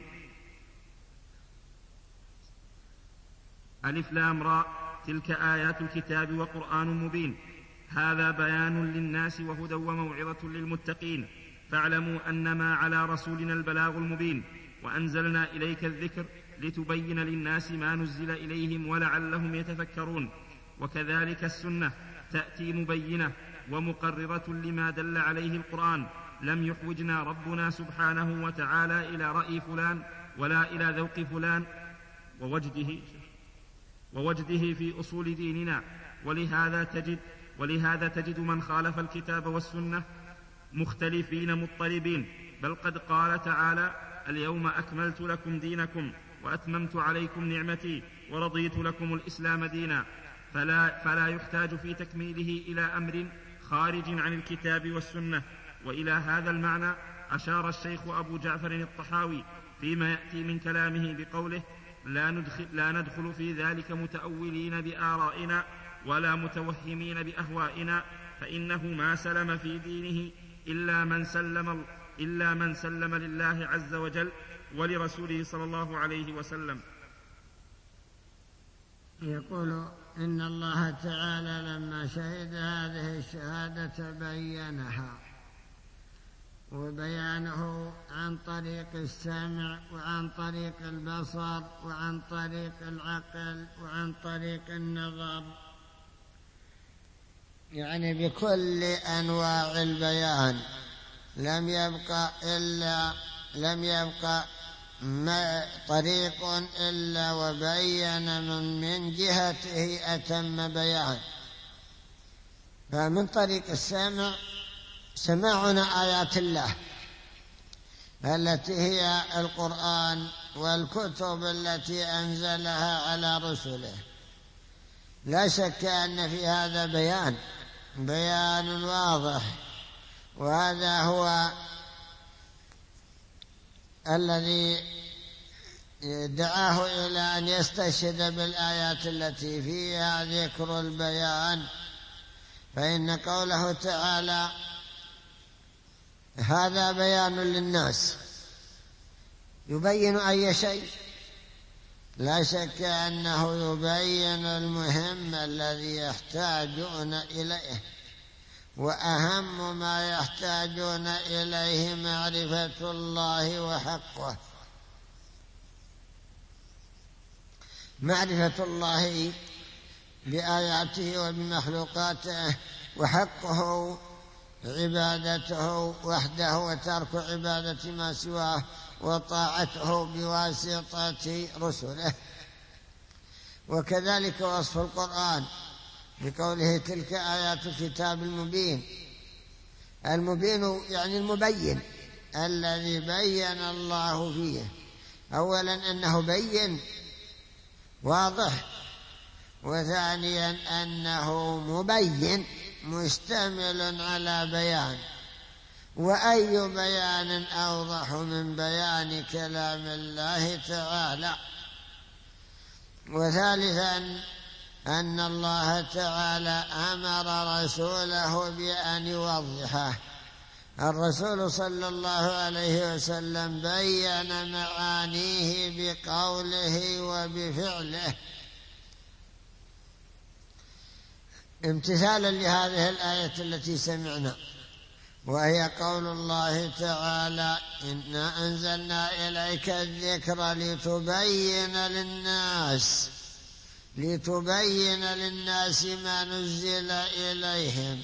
Speaker 2: ألف لام راء تلك آيات الكتاب وقرآن مبين، هذا بيان للناس وهدى وموعظة للمتقين، فاعلموا أنما على رسولنا البلاغ المبين، وأنزلنا إليك الذكر لتبين للناس ما نزل إليهم ولعلهم يتفكرون. وكذلك السنة تأتي مبينة ومقررة لما دل عليه القرآن، لم يحوجنا ربنا سبحانه وتعالى إلى رأي فلان ولا إلى ذوق فلان ووجده ووجده في أصول ديننا، ولهذا تجد ولهذا تجد من خالف الكتاب والسنة مختلفين مضطربين، بل قد قال تعالى: اليوم أكملت لكم دينكم وأتممت عليكم نعمتي ورضيت لكم الإسلام دينا، فلا, فلا يحتاج في تكميله إلى أمر خارج عن الكتاب والسنة. وإلى هذا المعنى أشار الشيخ أبو جعفر الطحاوي فيما يأتي من كلامه بقوله: لا ندخل, لا ندخل في ذلك متأولين بآرائنا ولا متوهمين بأهوائنا، فإنه ما سلم في دينه إلا من سلم, إلا من سلم لله عز وجل ولرسوله صلى الله عليه وسلم.
Speaker 1: يقول إن الله تعالى لما شهد هذه الشهادة بينها، وبيانه عن طريق السمع وعن طريق البصر وعن طريق العقل وعن طريق النظر، يعني بكل أنواع البيان. لم يبقى إلا لم يبقى ما طريق إلا وبين من, من جهته أتم بيان. فمن طريق السمع سماعنا آيات الله التي هي القرآن والكتب التي أنزلها على رسله، لا شك أن في هذا بيان بيان واضح، وهذا هو الذي دعاه إلى أن يستشهد بالآيات التي فيها ذكر البيان. فإن قوله تعالى هذا بيان للناس يبين أي شيء، لا شك أنه يبين المهم الذي يحتاجون إليه، وأهم ما يحتاجون إليه معرفة الله وحقه. معرفة الله بآياته وبمخلوقاته، وحقه عبادته وحده وترك عبادة ما سواه، وطاعته بواسطة رسله. وكذلك وصف القرآن بقوله تلك آيات الكتاب المبين. المبين يعني المبين الذي بين الله فيه، أولا أنه بين واضح، وثانيا أنه مبين مشتمل على بيان، وأي بيان أوضح من بيان كلام الله تعالى. وثالثا أن الله تعالى أمر رسوله بأن يوضحه. الرسول صلى الله عليه وسلم بين معانيه بقوله وبفعله، امتثالا لهذه الآية التي سمعنا، وهي قول الله تعالى إنا أنزلنا إليك الذكر لتبين للناس لتبين للناس ما نزل إليهم.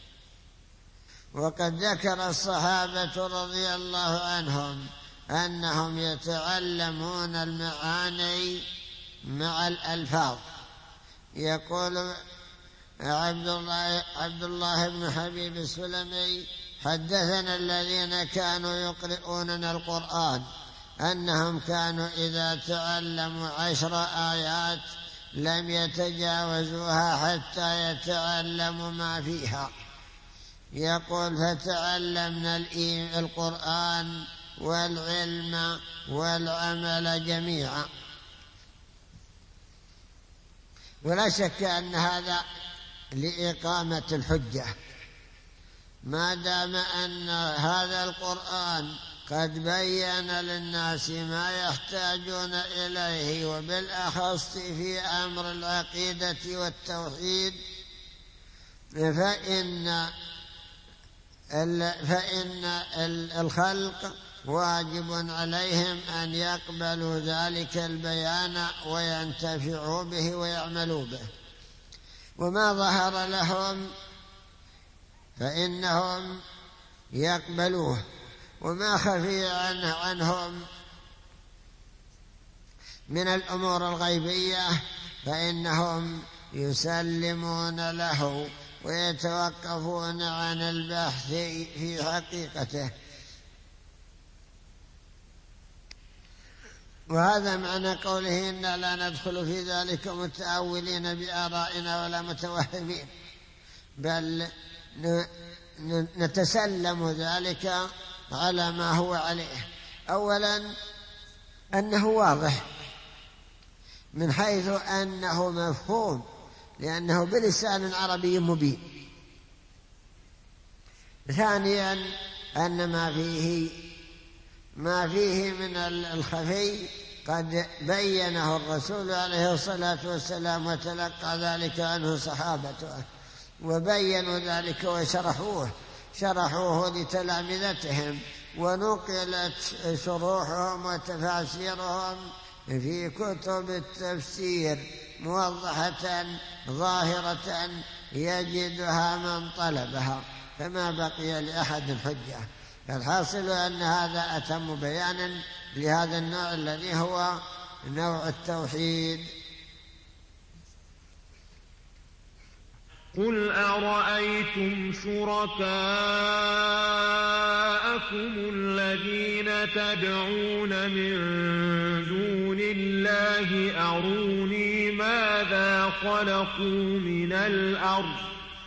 Speaker 1: وقد ذكر الصحابة رضي الله عنهم أنهم يتعلمون المعاني مع الألفاظ. يقول عبد الله, عبد الله بن حبيب السلمي حدثنا الذين كانوا يقرؤوننا القرآن أنهم كانوا إذا تعلموا عشر آيات لم يتجاوزوها حتى يتعلموا ما فيها. يقول فتعلمنا القرآن والعلم والعمل جميعا. ولا شك أن هذا لإقامة الحجة، ما دام أن هذا القرآن قد بين للناس ما يحتاجون إليه، وبالأخص في أمر العقيدة والتوحيد، فإن فإن الخلق واجب عليهم أن يقبلوا ذلك البيان وينتفعوا به ويعملوا به. وما ظهر لهم فإنهم يقبلوه، وما خفي عنه عنهم من الأمور الغيبية فإنهم يسلمون له ويتوقفون عن البحث في حقيقته. وهذا معنى قوله إنا لا ندخل في ذلك متأولين بآرائنا ولا متوهمين، بل نتسلم ذلك على ما هو عليه. أولا أنه واضح من حيث أنه مفهوم لأنه بلسان عربي مبين. ثانيا أن ما فيه ما فيه من الخفي قد بينه الرسول عليه الصلاة والسلام وتلقى ذلك عنه صحابته وبينوا ذلك وشرحوه شرحوه لتلامذتهم، ونقلت شروحهم وتفاسيرهم في كتب التفسير موضحة ظاهرة يجدها من طلبها، فما بقي لأحد حجة. فالحاصل أن هذا أتم بيانا لهذا النوع الذي هو نوع التوحيد.
Speaker 3: قل أرأيتم شركاءكم الذين تدعون من دون الله أروني ماذا خلقوا من الأرض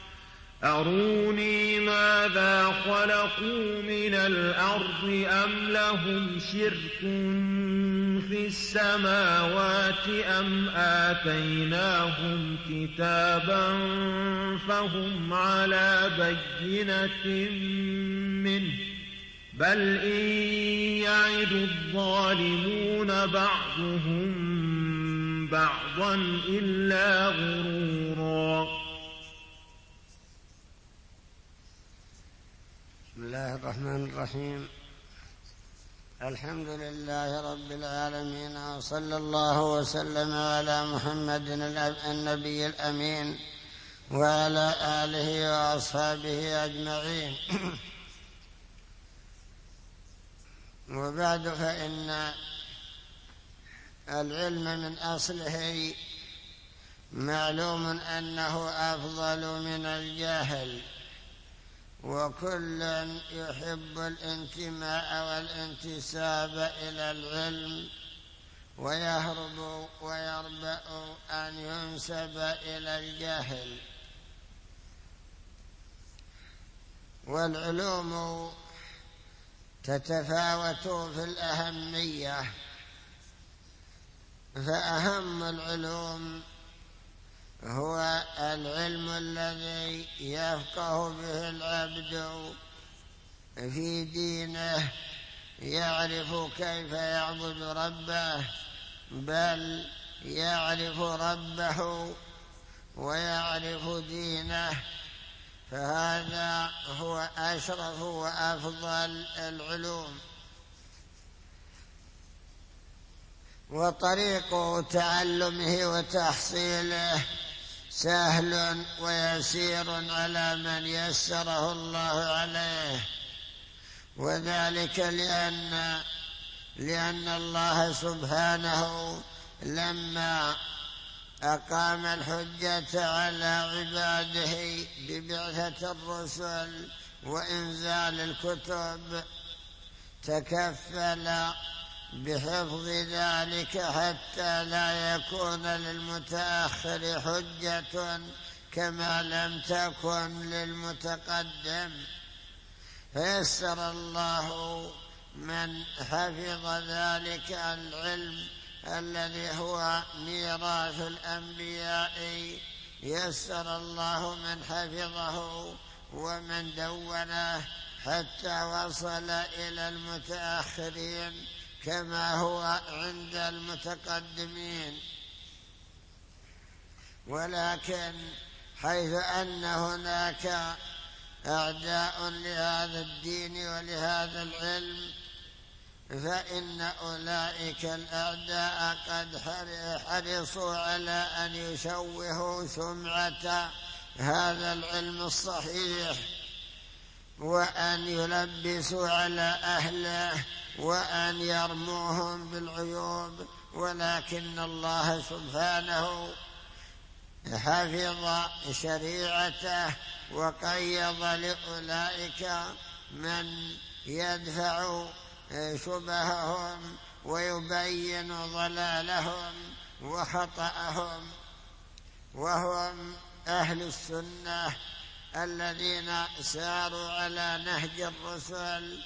Speaker 3: أروني ماذا خلقوا من الأرض أم لهم شرك في السماوات أم آتيناهم كتابا فهم على بينة منه بل إن يعد الظالمون بعضهم بعضا إلا غرورا.
Speaker 1: بسم الله الرحمن الرحيم. الحمد لله رب العالمين، وصلى الله وسلم على محمد النبي الأمين وعلى آله وأصحابه أجمعين. وبعد، فإن العلم من أصله معلوم أنه أفضل من الجاهل، وكل يحب الانتماء والانتساب إلى العلم ويهرب ويربأ أن ينسب إلى الجاهل. والعلوم تتفاوت في الأهمية، فأهم العلوم هو العلم الذي يفقه به العبد في دينه، يعرف كيف يعبد ربه، بل يعرف ربه ويعرف دينه، فهذا هو أشرف وأفضل العلوم. وطريق تعلمه وتحصيله سهل ويسير على من يسره الله عليه، وذلك لأن لأن الله سبحانه لما أقام الحجة على عباده ببعثة الرسل وإنزال الكتب تكفل بحفظ ذلك حتى لا يكون للمتأخر حجة كما لم تكن للمتقدم، فيسر الله من حفظ ذلك العلم الذي هو ميراث الأنبياء، يسر الله من حفظه ومن دونه حتى وصل إلى المتأخرين كما هو عند المتقدمين. ولكن حيث أن هناك أعداء لهذا الدين ولهذا العلم، فإن أولئك الأعداء قد حرصوا على أن يشوهوا سمعة هذا العلم الصحيح، وأن يلبسوا على أهله، وأن يرموهم بالعيوب. ولكن الله سبحانه حفظ شريعته وقيض لأولئك من يدفع شبههم ويبين ضلالهم وخطأهم، وهم أهل السنة الذين ساروا على نهج الرسل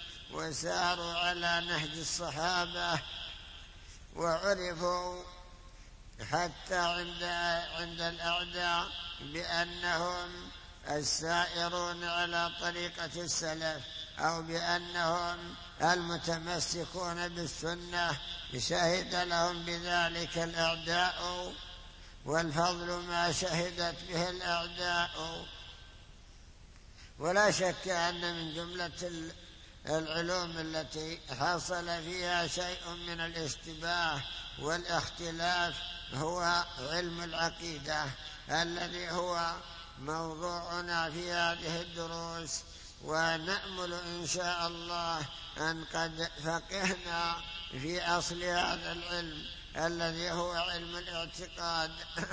Speaker 1: وساروا على نهج الصحابة، وعرفوا حتى عند عند الأعداء بأنهم السائرون على طريقة السلف أو بأنهم المتمسكون بالسنة، شهد لهم بذلك الأعداء، والفضل ما شهدت به الأعداء. ولا شك أن من جملة العلوم التي حصل فيها شيء من الاشتباه والاختلاف هو علم العقيدة الذي هو موضوعنا في هذه الدروس، ونأمل إن شاء الله أن قد فقهنا في أصل هذا العلم الذي هو علم الاعتقاد.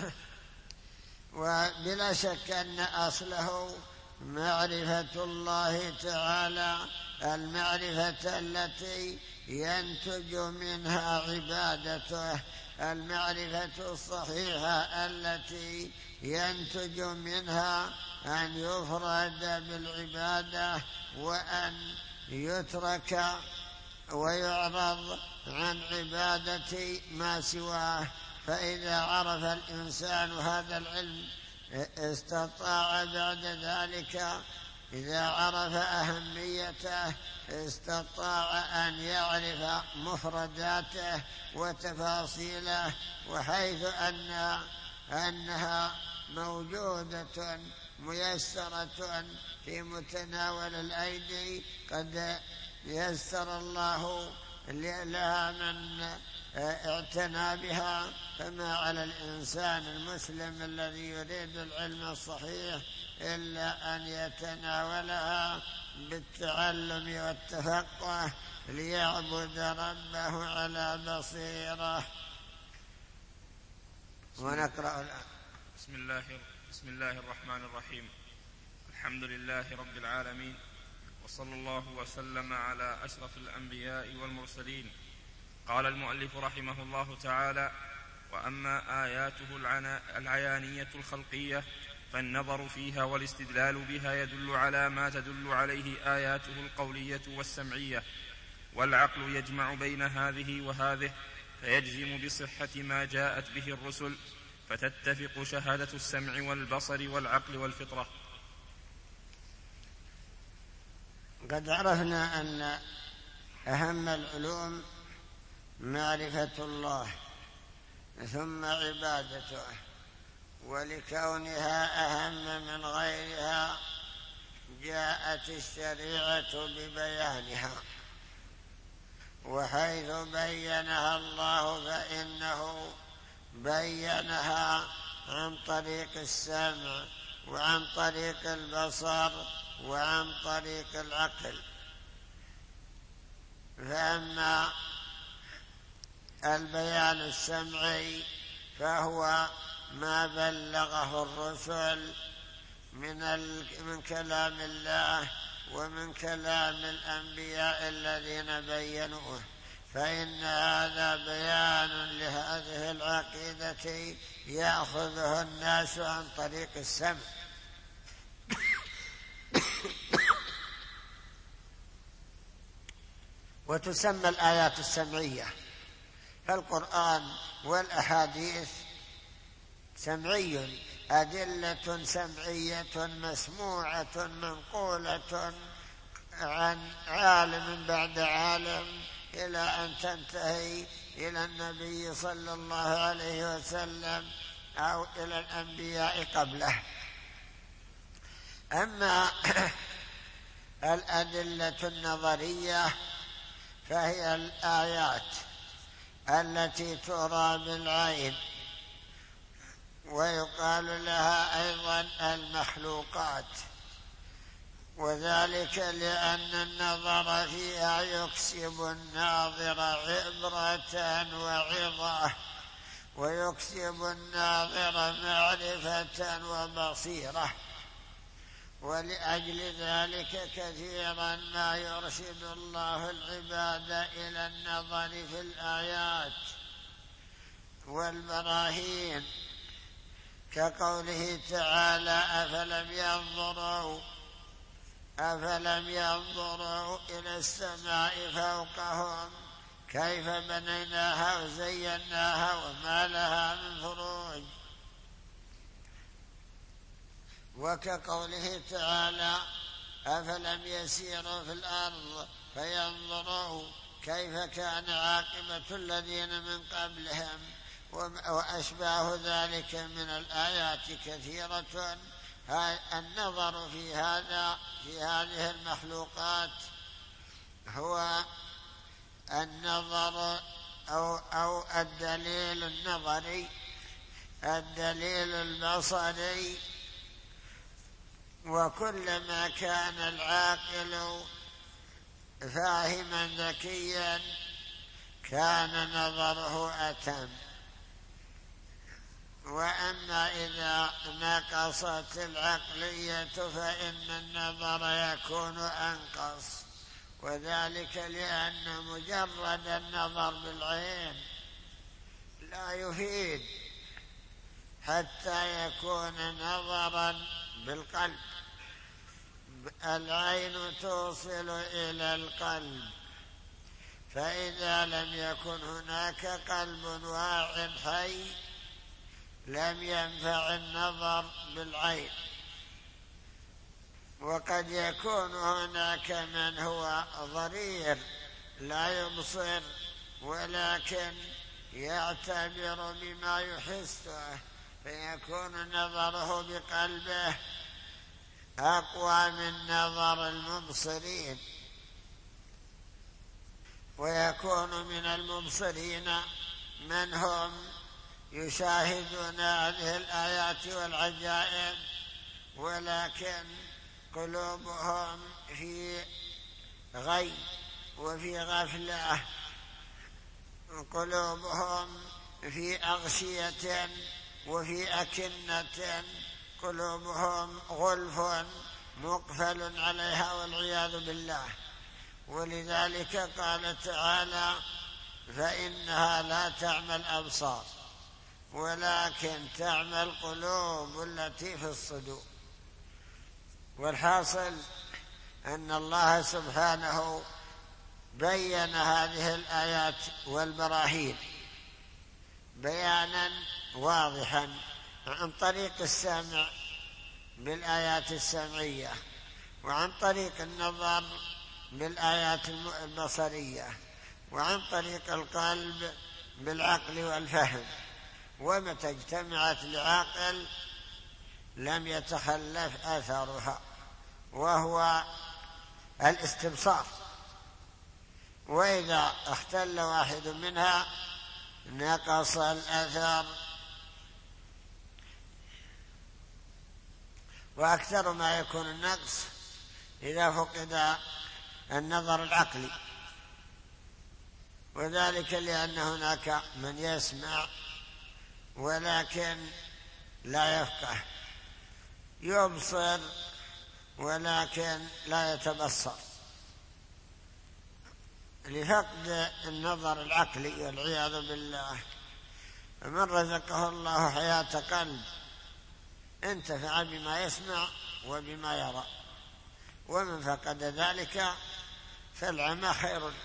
Speaker 1: وبلا شك أن أصله معرفة الله تعالى، المعرفة التي ينتج منها عبادته، المعرفة الصحيحة التي ينتج منها أن يفرد بالعبادة وأن يترك ويعرض عن عبادة ما سواه. فإذا عرف الإنسان هذا العلم استطاع بعد ذلك، إذا عرف أهميته استطاع أن يعرف مفرداته وتفاصيله، وحيث أن أنها موجودة ميسرة في متناول الأيدي قد يسر الله لها من اعتنى بها، فما على الإنسان المسلم الذي يريد العلم الصحيح إلا أن يتناولها بالتعلم والتفقه ليعبد ربه على بصيرة. ونقرأ الآن.
Speaker 2: بسم الله بسم الله الرحمن الرحيم. الحمد لله رب العالمين، وصلى الله وسلم على أشرف الأنبياء والمرسلين. قال المؤلف رحمه الله تعالى: وأما آياته العيانية الخلقية فالنظر فيها والاستدلال بها يدل على ما تدل عليه آياته القولية والسمعية، والعقل يجمع بين هذه وهذه فيجزم بصحة ما جاءت به الرسل، فتتفق شهادة السمع والبصر والعقل والفطرة.
Speaker 1: قد عرفنا أن أهم العلوم معرفة الله ثم عبادته، ولكونها أهم من غيرها جاءت الشريعة ببيانها، وحيث بينها الله فإنه بينها عن طريق السمع وعن طريق البصر وعن طريق العقل. فأما البيان السمعي فهو ما بلغه الرسل من من كلام الله ومن كلام الأنبياء الذين بينوه، فإن هذا بيان لهذه العقيدة يأخذه الناس عن طريق السمع. وتسمى الآيات السمعية، فالقرآن والأحاديث سمعي، أدلة سمعية مسموعة منقولة عن عالم بعد عالم إلى أن تنتهي إلى النبي صلى الله عليه وسلم أو إلى الأنبياء قبله. أما الأدلة النظرية فهي الآيات التي ترى بالعين، ويقال لها أيضا المخلوقات، وذلك لأن النظر فيها يكسب الناظر عبرة وعظة، ويكسب الناظر معرفة وبصيرة، ولأجل ذلك كثيرا ما يرشد الله العباد إلى النظر في الآيات والبراهين، كقوله تعالى: أفلم ينظروا أفلم ينظروا إلى السماء فوقهم كيف بنيناها وزيناها وما لها من فروج. وكقوله تعالى: أفلم يسيروا في الأرض فينظروا كيف كان عاقبة الذين من قبلهم، وأشباه ذلك من الآيات كثيرة. النظر في هذا في هذه المخلوقات هو النظر أو, أو الدليل النظري، الدليل البصري. وكلما كان العاقل فاهما ذكيا كان نظره أتم. وأما إذا نقصت العقلية فإن النظر يكون أنقص، وذلك لأن مجرد النظر بالعين لا يفيد حتى يكون نظرا بالقلب. العين توصل إلى القلب، فإذا لم يكن هناك قلب واع حي لم ينفع النظر بالعين. وقد يكون هناك من هو ضرير لا يبصر ولكن يعتبر بما يحسه، فيكون نظره بقلبه أقوى من نظر المبصرين. ويكون من المبصرين من هم يشاهدون هذه الآيات والعجائب ولكن قلوبهم في غي وفي غفلة، قلوبهم في أغشية وفي أكنة، قلوبهم غلف مقفل عليها والعياذ بالله. ولذلك قال تعالى: فإنها لا تعمى الأبصار ولكن تعمى القلوب التي في الصدور. والحاصل أن الله سبحانه بين هذه الآيات والبراهين بيانا واضحا عن طريق السمع بالآيات السمعية، وعن طريق النظر بالآيات البصرية، وعن طريق القلب بالعقل والفهم. ومتى اجتمعت لعاقل لم يتخلف أثرها، وهو الاستبصار. وإذا اختل واحد منها نقص الأثر. وأكثر ما يكون النقص إذا فقد النظر العقلي، وذلك لأن هناك من يسمع ولكن لا يفقه، يبصر ولكن لا يتبصر، لفقد النظر العقلي والعياذ بالله. فمن رزقه الله حياة قلب انتفع بما يسمع وبما يرى، ومن فقد ذلك فالعمى خير له.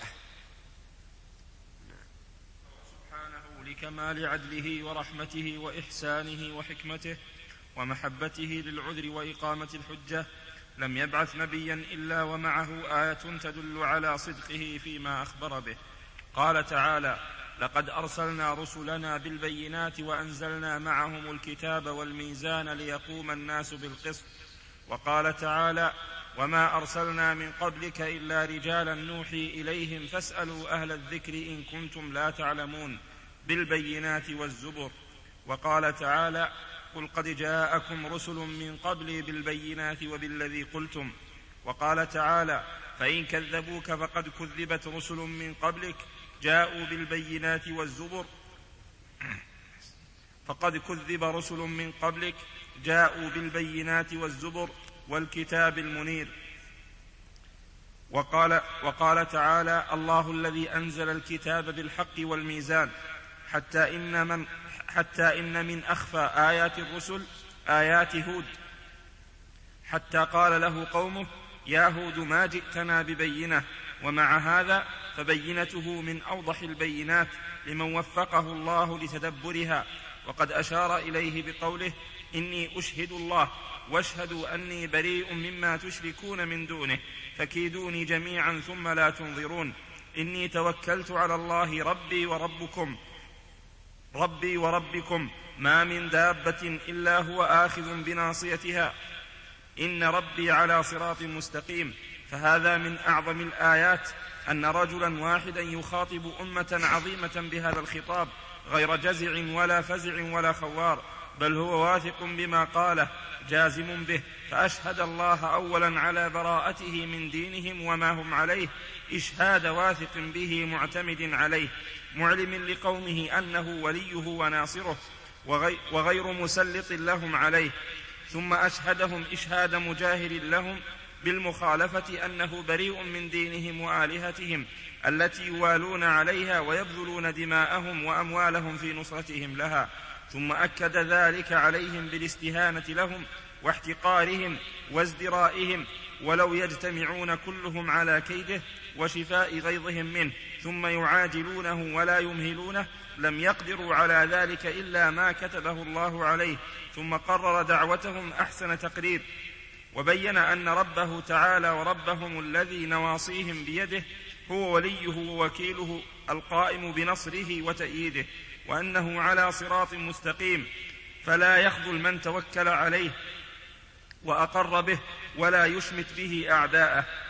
Speaker 2: سبحانه لكمال عدله ورحمته وإحسانه وحكمته ومحبته للعذر وإقامة الحجة لم يبعث نبيا إلا ومعه آية تدل على صدقه فيما أخبر به. قال تعالى: لقد أرسلنا رسلنا بالبينات وأنزلنا معهم الكتاب والميزان ليقوم الناس بالقسط. وقال تعالى: وما أرسلنا من قبلك إلا رجالا نوحي إليهم فاسألوا أهل الذكر إن كنتم لا تعلمون بالبينات والزبر. وقال تعالى: قل قد جاءكم رسل من قبلي بالبينات وبالذي قلتم. وقال تعالى: فإن كذبوك فقد كذبت رسل من قبلك جاءوا بالبينات والزبر فقد كذب رسل من قبلك جاءوا بالبينات والزبر والكتاب المنير. وقال, وقال تعالى: الله الذي أنزل الكتاب بالحق والميزان حتى إن من, حتى إن من أخفى آيات الرسل آيات هود، حتى قال له قومه: يا هود ما جئتنا ببينة، ومع هذا فبينته من أوضح البينات لمن وفقه الله لتدبرها. وقد أشار إليه بقوله: إني أشهد الله واشهدوا أني بريء مما تشركون من دونه فكيدوني جميعا ثم لا تنظرون. إني توكلت على الله ربي وربكم ربي وربكم ما من دابة إلا هو آخذ بناصيتها إن ربي على صراط مستقيم. فهذا من أعظم الآيات أن رجلا واحدا يخاطب أمة عظيمة بهذا الخطاب غير جزع ولا فزع ولا خوار، بل هو واثق بما قاله جازم به. فأشهد الله أولا على براءته من دينهم وما هم عليه إشهاد واثق به معتمد عليه، معلم لقومه أنه وليه وناصره وغير مسلط لهم عليه. ثم أشهدهم إشهاد مجاهر لهم بالمخالفة أنه بريء من دينهم وآلهتهم التي يوالون عليها ويبذلون دماءهم وأموالهم في نصرتهم لها. ثم أكد ذلك عليهم بالاستهانة لهم واحتقارهم وازدرائهم، ولو يجتمعون كلهم على كيده وشفاء غيظهم منه ثم يعاجلونه ولا يمهلونه لم يقدروا على ذلك إلا ما كتبه الله عليه. ثم قرر دعوتهم أحسن تقرير، وبين أن ربه تعالى وربهم الذي نواصيهم بيده هو وليه ووكيله القائم بنصره وتأييده، وأنه على صراط مستقيم فلا يخذل من توكل عليه وأقر به ولا يشمت به أعداءه.